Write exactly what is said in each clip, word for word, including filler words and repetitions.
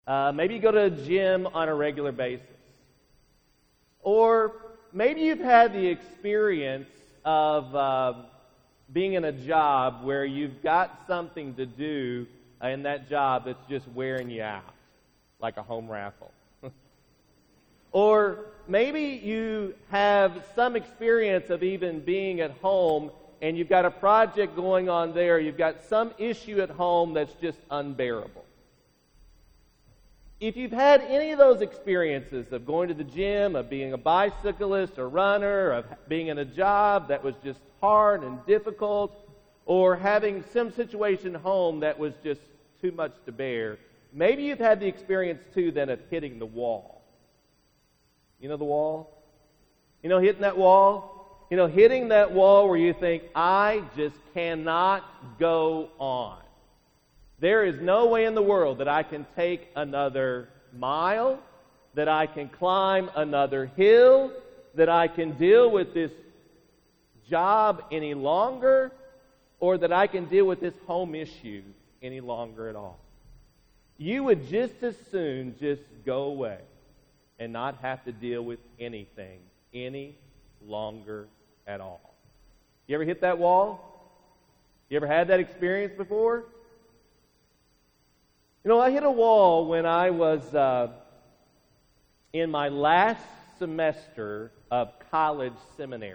Uh, maybe you go to a gym on a regular basis. Or maybe you've had the experience of uh, being in a job where you've got something to do in that job that's just wearing you out, like a home raffle. Or maybe you have some experience of even being at home and you've got a project going on there, you've got some issue at home that's just unbearable. If you've had any of those experiences of going to the gym, of being a bicyclist or runner, of being in a job that was just hard and difficult, or having some situation at home that was just too much to bear, maybe you've had the experience too then of hitting the wall. You know the wall? You know hitting that wall? You know, hitting that wall where you think, I just cannot go on. There is no way in the world that I can take another mile, that I can climb another hill, that I can deal with this job any longer, or that I can deal with this home issue any longer at all. You would just as soon just go away and not have to deal with anything any longer at all. You ever hit that wall? You ever had that experience before? You know, I hit a wall when I was uh, in my last semester of college seminary.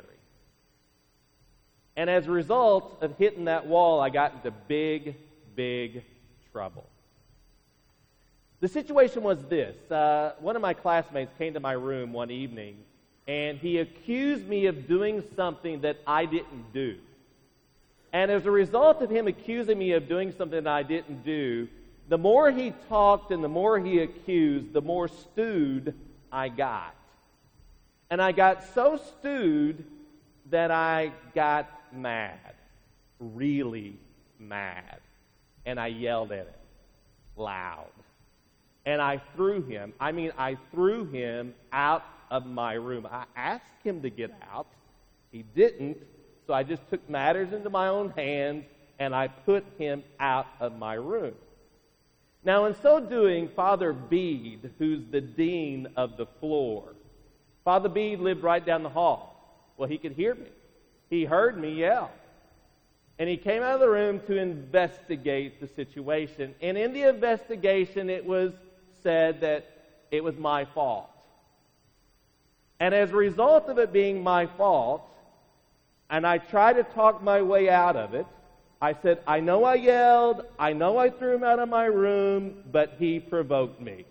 And as a result of hitting that wall, I got into big, big trouble. The situation was this. Uh, one of my classmates came to my room one evening, and he accused me of doing something that I didn't do. And as a result of him accusing me of doing something that I didn't do, the more he talked and the more he accused, the more stewed I got. And I got so stewed that I got mad, really mad. And I yelled at it loud. And I threw him, I mean, I threw him out of my room. I asked him to get out. He didn't, so I just took matters into my own hands and I put him out of my room. Now, in so doing, Father Bede, who's the dean of the floor, Father Bede lived right down the hall. Well, he could hear me. He heard me yell. And he came out of the room to investigate the situation. And in the investigation, it was said that it was my fault. And as a result of it being my fault, and I tried to talk my way out of it, I said, I know I yelled, I know I threw him out of my room, but he provoked me.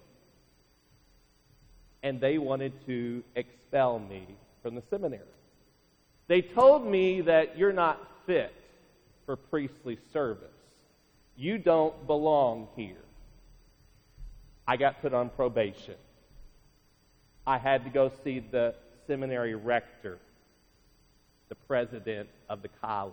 And they wanted to expel me from the seminary. They told me that you're not fit for priestly service. You don't belong here. I got put on probation. I had to go see the seminary rector, the president of the college.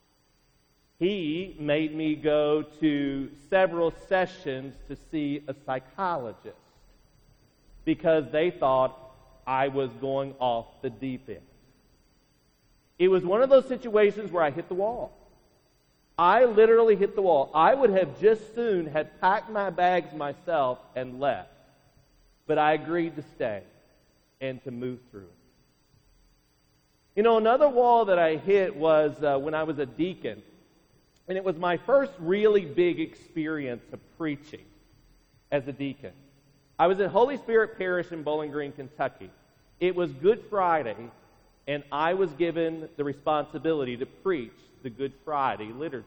He made me go to several sessions to see a psychologist because they thought I was going off the deep end. It was one of those situations where I hit the wall. I literally hit the wall. I would have just soon had packed my bags myself and left. But I agreed to stay and to move through it. You know, another wall that I hit was uh, when I was a deacon. And it was my first really big experience of preaching as a deacon. I was at Holy Spirit Parish in Bowling Green, Kentucky. It was Good Friday, and I was given the responsibility to preach the Good Friday liturgy.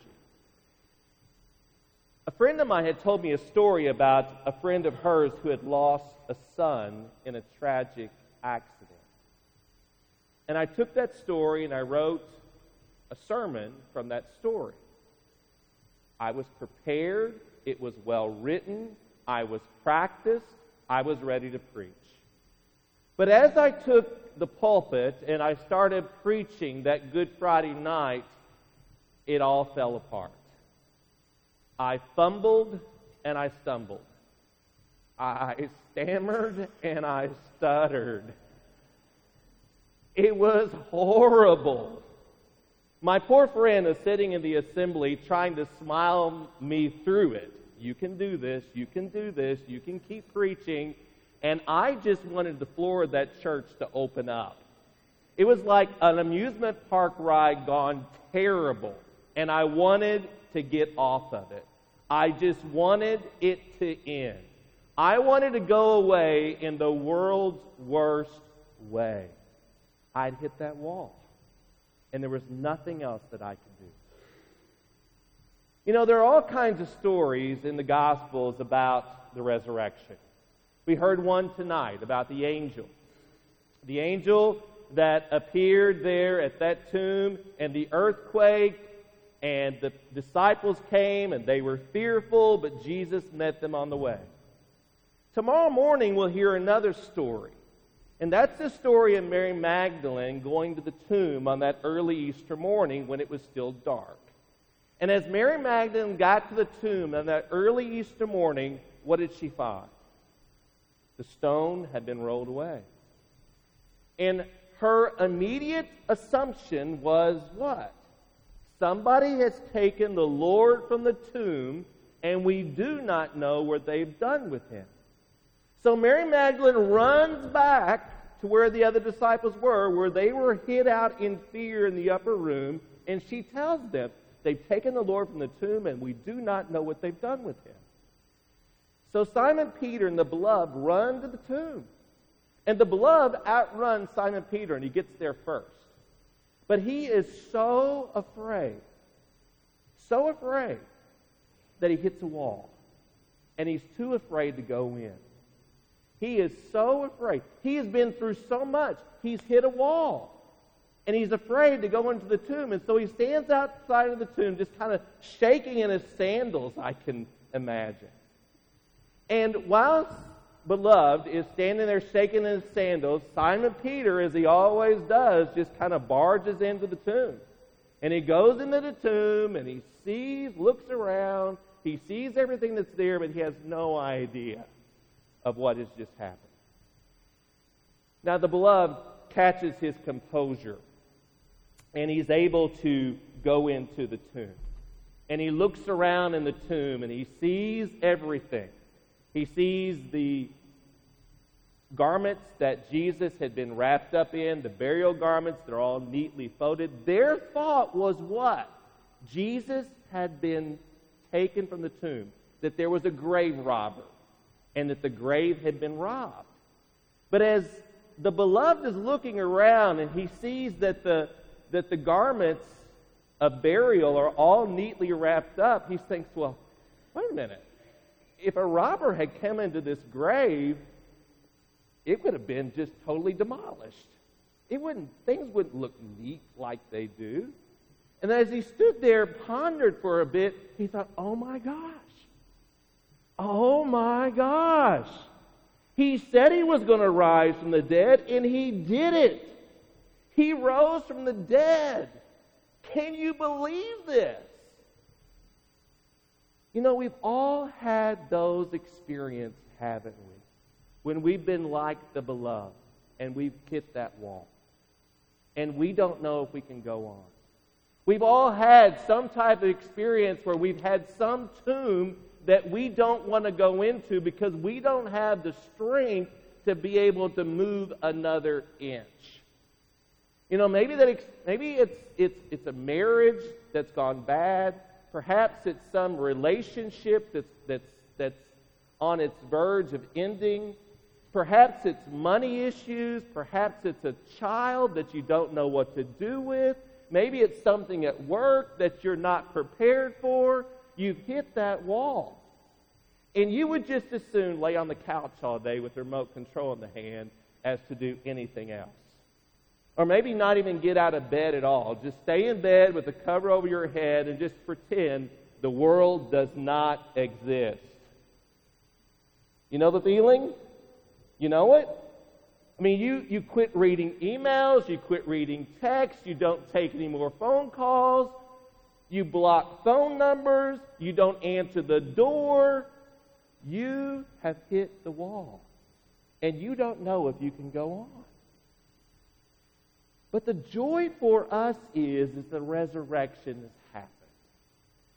A friend of mine had told me a story about a friend of hers who had lost a son in a tragic accident. And I took that story and I wrote a sermon from that story. I was prepared, it was well written, I was practiced, I was ready to preach. But as I took the pulpit and I started preaching that Good Friday night, it all fell apart. I fumbled and I stumbled. I stammered and I stuttered. It was horrible. My poor friend is sitting in the assembly trying to smile me through it. You can do this. You can do this. You can keep preaching. And I just wanted the floor of that church to open up. It was like an amusement park ride gone terrible. And I wanted to get off of it. I just wanted it to end. I wanted to go away in the world's worst way. I'd hit that wall. And there was nothing else that I could do. You know, there are all kinds of stories in the Gospels about the resurrection. We heard one tonight about the angel. The angel that appeared there at that tomb, and the earthquake, and the disciples came, and they were fearful, but Jesus met them on the way. Tomorrow morning we'll hear another story. And that's the story of Mary Magdalene going to the tomb on that early Easter morning when it was still dark. And as Mary Magdalene got to the tomb on that early Easter morning, what did she find? The stone had been rolled away. And her immediate assumption was what? Somebody has taken the Lord from the tomb, and we do not know what they've done with him. So Mary Magdalene runs back to where the other disciples were, where they were hid out in fear in the upper room, and she tells them, they've taken the Lord from the tomb, and we do not know what they've done with him. So Simon Peter and the beloved run to the tomb. And the beloved outruns Simon Peter, and he gets there first. But he is so afraid, so afraid, that he hits a wall. And he's too afraid to go in. He is so afraid. He has been through so much. He's hit a wall. And he's afraid to go into the tomb. And so he stands outside of the tomb, just kind of shaking in his sandals, I can imagine. And while beloved is standing there shaking in his sandals, Simon Peter, as he always does, just kind of barges into the tomb. And he goes into the tomb, and he sees, looks around, he sees everything that's there, but he has no idea of what has just happened. Now the beloved catches his composure, and he's able to go into the tomb. And he looks around in the tomb, and he sees everything. He sees the garments that Jesus had been wrapped up in, the burial garments, they're all neatly folded. Their thought was what? Jesus had been taken from the tomb, that there was a grave robber, and that the grave had been robbed. But as the beloved is looking around and he sees that the, that the garments of burial are all neatly wrapped up, he thinks, well, wait a minute. If a robber had come into this grave, it would have been just totally demolished. It wouldn't, things wouldn't look neat like they do. And as he stood there, pondered for a bit, he thought, oh my gosh. Oh my gosh. He said he was going to rise from the dead, and he did it. He rose from the dead. Can you believe this? You know, we've all had those experiences, haven't we? When we've been like the beloved, and we've hit that wall. And we don't know if we can go on. We've all had some type of experience where we've had some tomb that we don't want to go into because we don't have the strength to be able to move another inch. You know, maybe that maybe it's it's it's a marriage that's gone bad. Perhaps it's some relationship that's that's that's on its verge of ending. Perhaps it's money issues. Perhaps it's a child that you don't know what to do with. Maybe it's something at work that you're not prepared for. You've hit that wall. And you would just as soon lay on the couch all day with the remote control in the hand as to do anything else. Or maybe not even get out of bed at all. Just stay in bed with the cover over your head and just pretend the world does not exist. You know the feeling? You know it? I mean, you, you quit reading emails, you quit reading texts, you don't take any more phone calls, you block phone numbers, you don't answer the door. You have hit the wall, and you don't know if you can go on. But the joy for us is, is the resurrection has happened.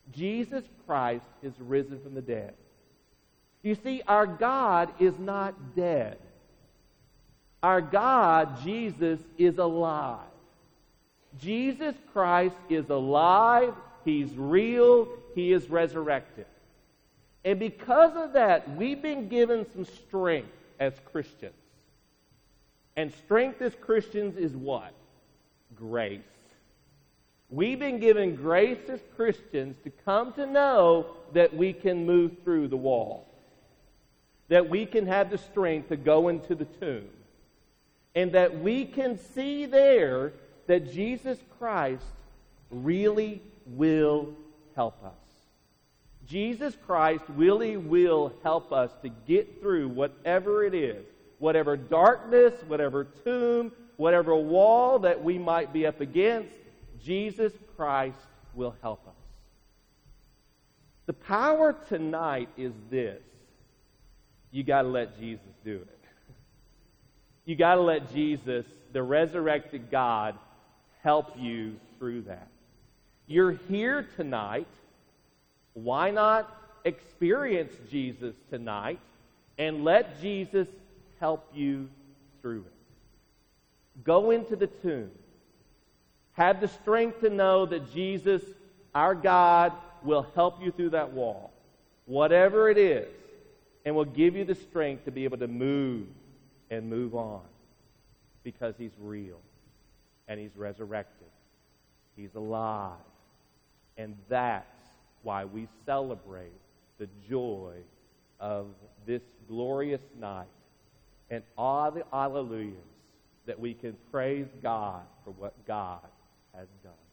Jesus Christ is risen from the dead. You see, our God is not dead. Our God, Jesus, is alive. Jesus Christ is alive. He's real. He is resurrected. And because of that, we've been given some strength as Christians. And strength as Christians is what? Grace. We've been given grace as Christians to come to know that we can move through the wall. That we can have the strength to go into the tomb. And that we can see there that Jesus Christ really will help us. Jesus Christ really will help us to get through whatever it is. Whatever darkness, whatever tomb, whatever wall that we might be up against, Jesus Christ will help us. The power tonight is this. You got to let Jesus do it. You got to let Jesus, the resurrected God, help you through that. You're here tonight. Why not experience Jesus tonight and let Jesus help you through it? Go into the tomb. Have the strength to know that Jesus, our God, will help you through that wall, whatever it is, and will give you the strength to be able to move and move on because He's real and He's resurrected. He's alive. And that's why we celebrate the joy of this glorious night and all the hallelujahs that we can praise God for what God has done.